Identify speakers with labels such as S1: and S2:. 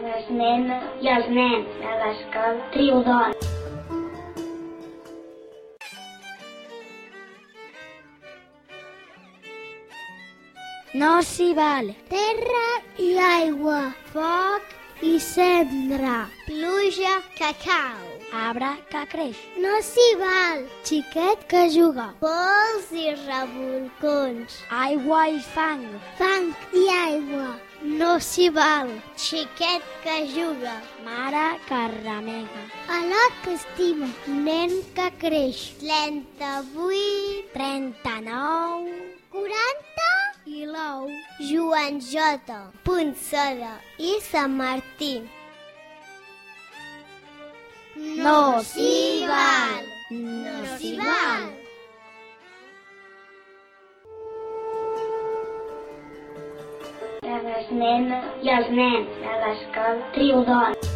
S1: les nenes i els nens de l'escola Triodon.
S2: No s'hi val terra i aigua, foc i cendra, pluja que cau, arbre que creix. No s'hi val xiquet que juga, pols i revolcons, aigua i fang, fang i aigua. No s'hi val xiquet que juga, mare que remega, alot que estima, nen que creix. 38, 39, 40 i l'ou. Joan Jota, Punçada i Sant Martí. No s'hi val. No s'hi val.
S1: Les nenes i els nens de l'escola Triodon.